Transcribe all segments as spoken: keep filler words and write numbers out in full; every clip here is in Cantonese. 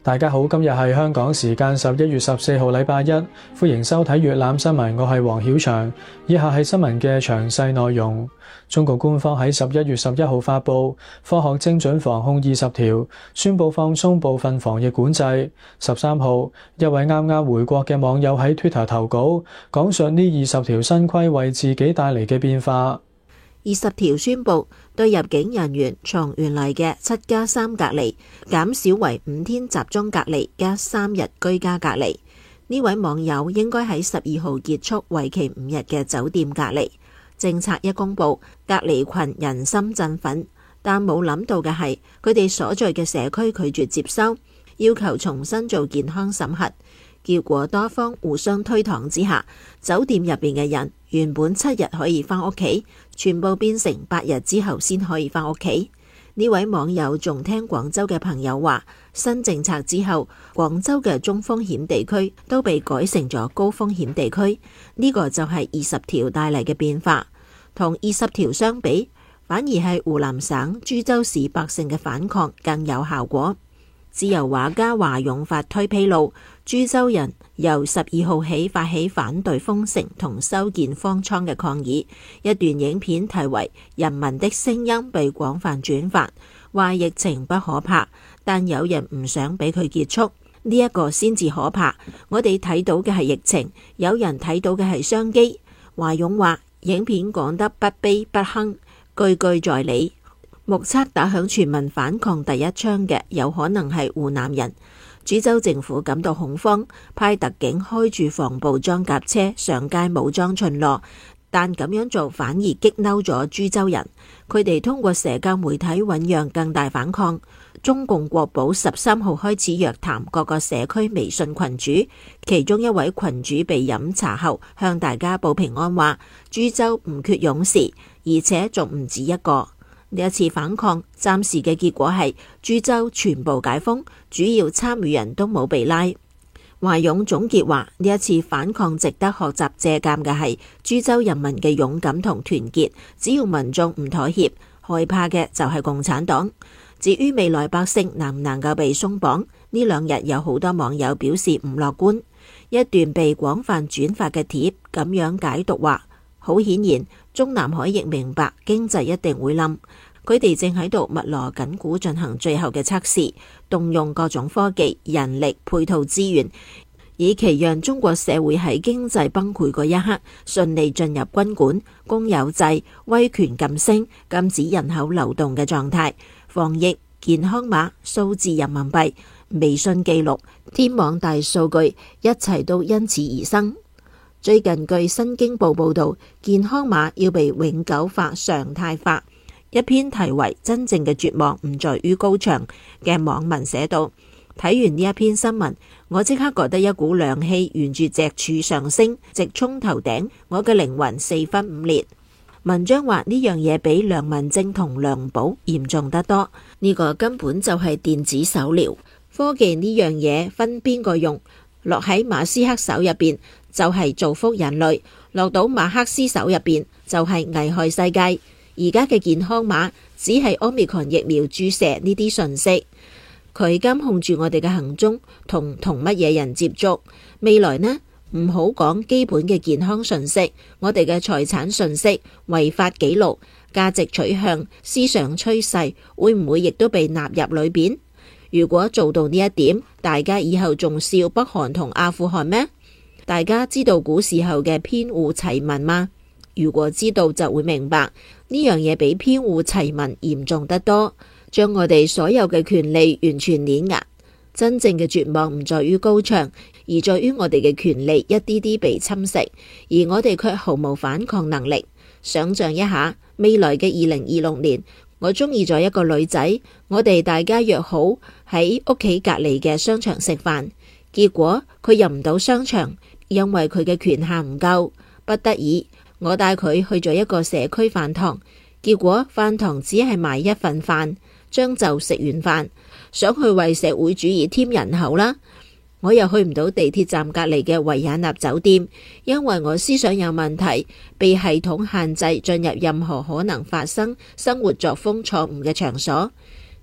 大家好，今日係香港時間十一月十四號禮拜一，歡迎收睇粵覽新聞，我係黃曉翔。以下係新聞嘅詳細內容。中國官方喺十一月十一號發布科學精準防控二十條，宣布放鬆部分防疫管制。十三號，一位啱啱回國嘅網友喺 Twitter 投稿，講述呢二十條新規為自己帶嚟嘅變化。 二十條宣布對入境人員從原來嘅七加三隔離減少為五天集中隔離加三日居家隔離。呢位網友應該喺十二號結束為期五日嘅酒店隔離。政策一公布，隔離群人心振奮，但冇諗到嘅係佢哋所在嘅社區拒絕接收，要求重新做健康審核。結果多方互相推搪之下，酒店入邊嘅人原本七日可以返屋企，全部變成八日之後先可以返屋企。呢位網友仲聽廣州嘅朋友話，新政策之後，廣州嘅中風險地區都被改成咗高風險地區。呢個就係二十條帶嚟嘅變化。同二十條相比，反而係湖南省株洲市百姓嘅反抗更有效果。自由畫家華勇發推披露，株洲人由十二號起發起反對封城同修建方艙嘅抗議。一段影片題為《人民的聲音》被廣泛轉發，話疫情不可怕，但有人唔想俾佢結束，呢一個先至可怕。我哋睇到嘅係疫情，有人睇到嘅係商機。華勇話，影片講得不卑不亢，句句在理。目測打響全民反抗第一槍嘅有可能係湖南人。株洲政府感到恐慌，派特警開住防暴裝甲車上街武裝巡邏，但咁樣做反而激嬲咗株洲人，佢哋通過社交媒體醞釀更大反抗。中共國保十三號開始約談各個社區微信群主，其中一位群主被飲茶後向大家報平安話，株洲唔缺勇士，而且仲唔止一個。呢一次反抗暫時嘅結果係株洲全部解封，主要參與人都冇被拉。華勇總結話，呢一次反抗值得學習借鑒嘅係株洲人民嘅勇敢同團結，只要民眾唔妥協，害怕嘅就係共產黨。至於未來百姓能唔能夠被鬆綁，呢兩日有好多網友表示唔樂觀。一段被廣泛轉發嘅帖咁樣解讀話，好顯然中南海亦明白經濟一定會冧，佢哋正喺度密鑼緊鼓進行最後嘅測試，動用各種科技、人力、配套資源，以期讓中國社會喺經濟崩潰嗰一刻順利進入軍管、公有制、威權禁聲、禁止人口流動嘅狀態。防疫、健康碼、數字人民幣、微信記錄、天網大數據，一切都因此而生。最近據新京報報道，健康碼要被永久化、常態化。一篇題為《真正嘅絕望唔在於高牆》嘅網民寫道，睇完呢一篇新聞，我即刻覺得一股涼氣沿住脊柱上升，直衝頭頂，我嘅靈魂四分五裂。文章話呢樣嘢比良民證同良保嚴重得多，呢個根本就係電子手療。科技呢樣嘢分邊個用，落喺馬斯克手入邊就係造福人類，落到馬克思手入邊就係危害世界。而家嘅健康碼只係 Omicron 疫苗注射呢啲信息，佢監控住我哋嘅行蹤同同乜嘢人接觸。未來呢？唔好講基本嘅健康信息，我哋嘅財產信息、違法記錄、價值取向、思想趨勢，會唔會亦都被納入裏邊？如果做到呢一點，大家以後仲笑北韓同阿富汗咩？大家知道古時候嘅編戶齊民嗎？如果知道就會明白，呢樣嘢比編戶齊民嚴重得多，將我哋所有嘅權利完全碾壓。真正嘅絕望唔在於高牆，而在於我哋嘅權利一啲啲被侵蝕，而我哋卻毫無反抗能力。想象一下，未來嘅二零二六年，我中意咗一個女仔，我哋大家約好喺屋企隔籬嘅商場食飯，結果佢入唔到商場，因為佢嘅權限唔夠，不得已我帶佢去咗一個社區飯堂，結果飯堂只係賣一份飯，將就食完飯，想去為社會主義添人口啦。我又去唔到地鐵站隔籬嘅維也納酒店，因為我思想有問題，被系統限制進入任何可能發生生活作風錯誤嘅場所。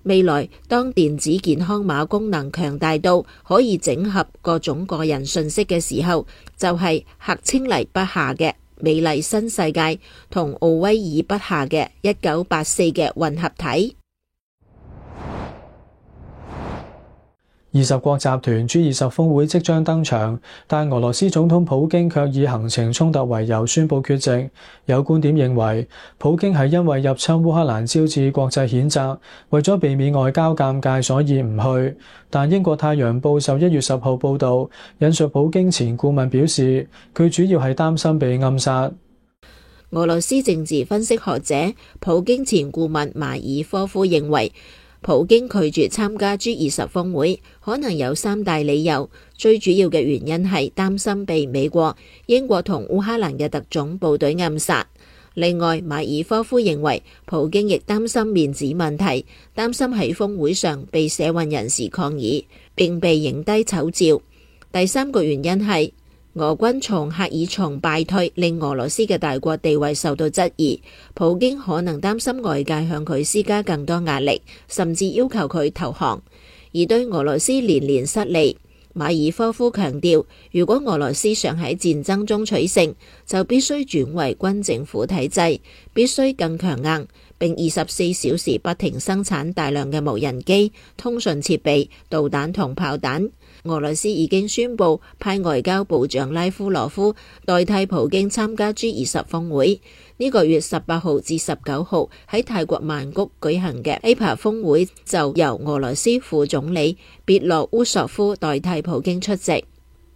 未來當電子健康碼功能強大到可以整合各種個人信息嘅時候，就係赫青黎筆下嘅美麗新世界同奧威爾筆下嘅一九八四嘅混合體。 二十國集團 G 二十峰會即將登場，但俄羅斯總統普京卻以行程衝突為由宣布缺席。有觀點認為，普京係因為入侵烏克蘭招致國際譴責，為咗避免外交尷尬，所以唔去。但英國太陽報十一月十號報導，引述普京前顧問表示，佢主要係擔心被暗殺。 俄羅斯政治分析學者、普京前顧問馬爾科夫認為，普京拒絕參加 G 二十峰會，可能有三大理由。最主要嘅原因係擔心被美國、英國同烏克蘭嘅特種部隊暗殺。另外，馬爾科夫認為，普京亦擔心面子問題，擔心喺峰會上被社運人士抗議，並被影低醜照。第三個原因係，俄軍從赫爾松敗退，令俄羅斯嘅大國地位受到質疑。普京可能擔心外界向佢施加更多壓力，甚至要求佢投降。而對俄羅斯連連失利，馬爾科夫強調，如果俄羅斯想喺戰爭中取勝，就必須轉為軍政府體制，必須更強硬，並二十四小時不停生產大量嘅無人機、通訊設備、導彈同炮彈。俄羅斯已經宣布派外交部長拉夫羅夫代替普京參加 G 二十峰會。呢、這個月十八號至十九號喺泰國曼谷舉行嘅 A P E C 峰會就由俄羅斯副總理別洛烏索夫代替普京出席。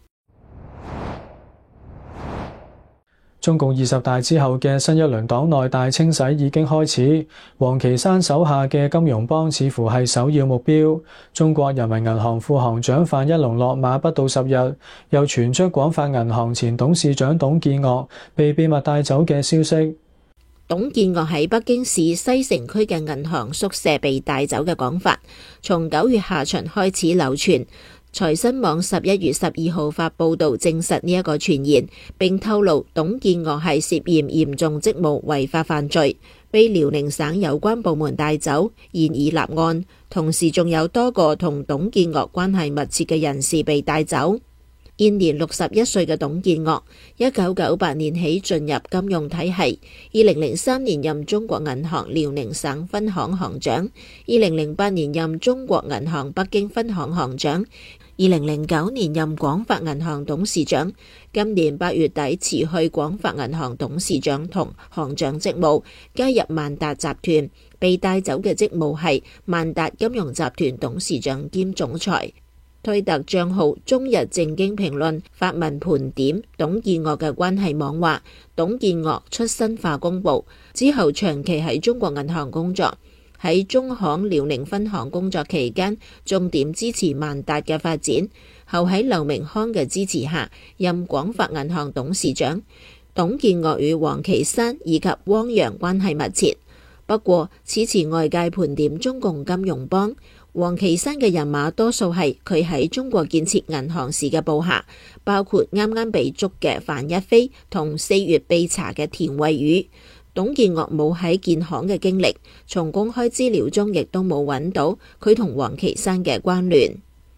中共二十大之後嘅新一輪黨內大清洗已經開始，王岐山手下嘅金融幫似乎係首要目標。中國人民銀行副行長范一龍落馬不到十日，又傳出廣發銀行前董事長董建岳被秘密帶走嘅消息。 董建岳喺北京市西城區嘅銀行宿舍被帶走嘅講法，從九月下旬開始流傳。財新網十一月十二號發報道證實呢一個傳言，並透露董建岳係涉嫌嚴重職務違法犯罪，被遼寧省有關部門帶走，現已立案。同時仲有多個同董建岳關係密切嘅人士被帶走。現年六十一歲嘅董建岳，一九九八年起進入金融體系，二零零三年任中國銀行遼寧省分行行長，二零零八年任中國銀行北京分行行長，二零零九年任廣發銀行董事長，今年八月底辭去廣發銀行董事長同行長職務，加入萬達集團。被帶走嘅職務係萬達金融集團董事長兼總裁。推特賬號中日正經評論發文盤點董建岳嘅關係網話，董建岳出身化工部，之後長期喺中國銀行工作，喺中行遼寧分行工作期間，重點支持萬達嘅發展，後喺劉明康嘅支持下，任廣發銀行董事長。董建岳與王岐山以及汪洋關係密切，不過此前外界盤點中共金融幫，王岐山嘅人馬多數係佢喺中國建設銀行時嘅部下，包括啱啱被捉嘅范一飛同四月被查嘅田惠宇。董建岳冇喺建行嘅經歷，從公開資料中亦都冇揾到佢同王岐山嘅關聯。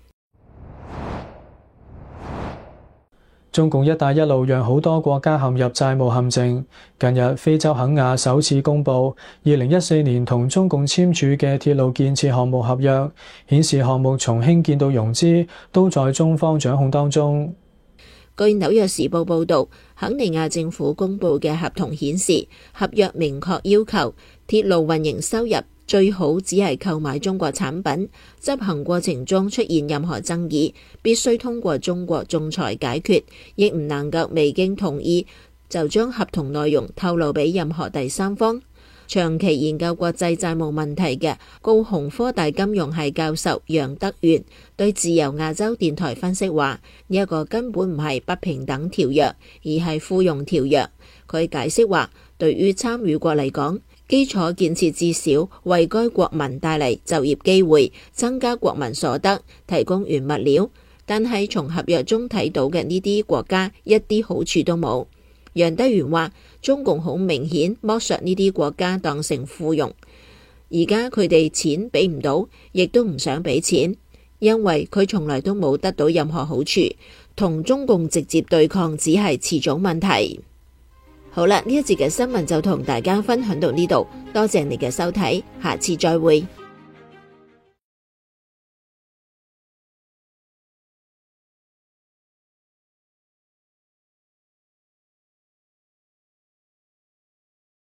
中共一帶一路讓好多國家陷入債務陷阱。近日，非洲肯亞首次公布二零一四年同中共簽署嘅鐵路建設項目合約，顯示項目從興建到融資都在中方掌控當中。 據紐約時報報導，肯尼亞政府公布嘅合同顯示，合約明確要求鐵路運營收入最好只係購買中國產品，執行過程中出現任何爭議，必須通過中國仲裁解決，亦唔能夠未經同意就將合同內容透露俾任何第三方。長期研究國際債務問題嘅高雄科大金融系教授楊德元對自由亞洲電台分析話：呢一個根本唔係不平等條約，而係附庸條約。佢解釋話，對於參與國嚟講，基礎建設至少為該國民帶嚟就業機會，增加國民所得，提供原物料。但係從合約中睇到嘅呢啲國家一啲好處都冇。楊德元話，中共好明顯剝削呢啲國家當成附庸。 而家佢哋錢俾唔到，亦都唔想俾錢，因為佢從來都冇得到任何好處，同中共直接對抗只係遲早問題。好啦，呢一節嘅新聞就同大家分享到呢度，多謝你嘅收睇，下次再會。